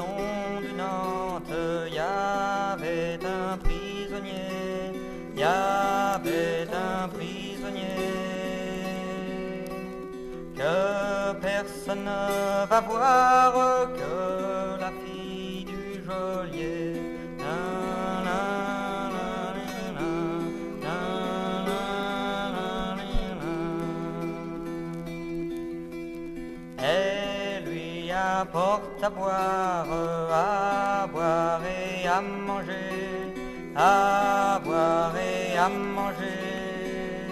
pont de Nantes, y avait un prisonnier, y avait un prisonnier que personne ne va voir que la fille du geôlier. Elle lui apporte à boire et à manger, à boire et à manger.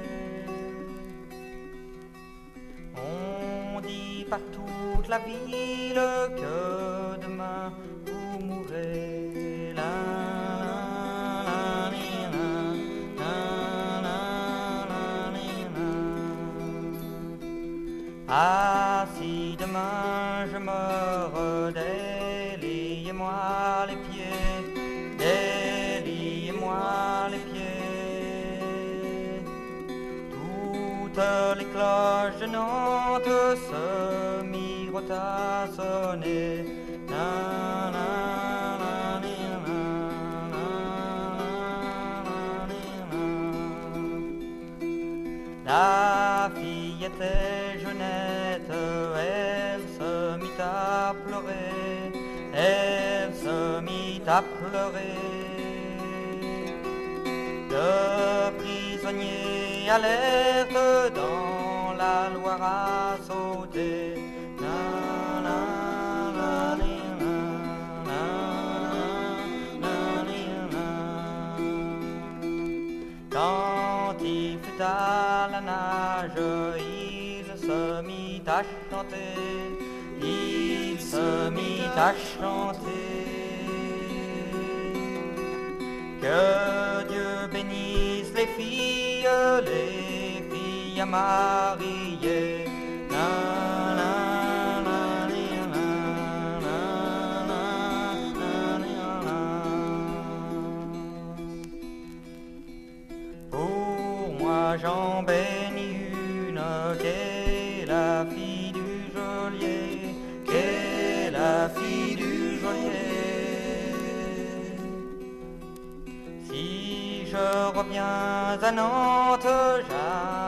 On dit par toute la ville que demain vous mourrez. Ah, si demain je meurs, déliez-moi les pieds, déliez-moi les pieds. Toutes les cloches de Nantes se mirent à sonner. La fille était jeunette, elle se mit à pleurer, elle se mit à pleurer. Le prisonnier alerte dans la Loire a sauté. Quand il fut à la nage, il se mit à chanter, il se mit à chanter. Que Dieu bénisse les filles à marier. J'en bénis une qu'est la fille du geôlier, qu'est la fille du geôlier. Si je reviens à Nantes,